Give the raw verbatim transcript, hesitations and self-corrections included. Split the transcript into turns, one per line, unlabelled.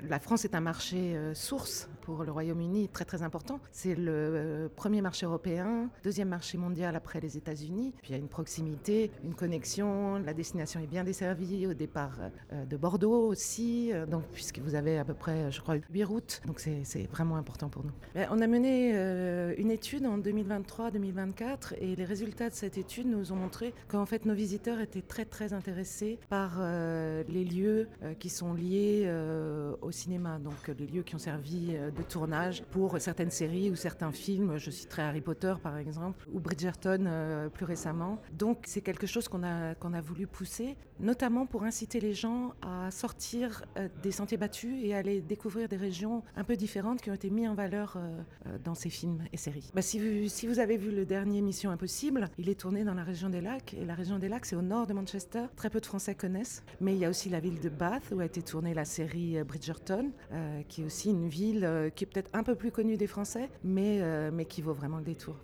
La France est un marché euh, source pour le Royaume-Uni très très important. C'est le euh, premier marché européen, deuxième marché mondial après les États-Unis. Puis il y a une proximité, une connexion, la destination est bien desservie au départ euh, de Bordeaux aussi, euh, donc, puisque vous avez à peu près, je crois, huit routes, donc c'est, c'est vraiment important pour nous. Mais on a mené euh, une étude en deux mille vingt-trois deux mille vingt-quatre et les résultats de cette étude nous ont montré qu'en fait nos visiteurs étaient très très intéressés par euh, les lieux euh, qui sont liés euh, au cinéma, donc les lieux qui ont servi euh, de tournage pour certaines séries ou certains films. Je citerai Harry Potter par exemple, ou Bridgerton euh, plus récemment. Donc c'est quelque chose qu'on a, qu'on a voulu pousser, notamment pour inciter les gens à sortir euh, des sentiers battus et aller découvrir des régions un peu différentes qui ont été mises en valeur euh, euh, dans ces films et séries. Bah, si, vous, si vous avez vu le dernier Mission Impossible, il est tourné dans la région des Lacs, et la région des Lacs c'est au nord de Manchester. Très peu de Français connaissent, mais il y a aussi la ville de Bath où a été tournée la série Bridgerton, euh, qui est aussi une ville euh, qui est peut-être un peu plus connue des Français, mais, euh, mais qui vaut vraiment le détour.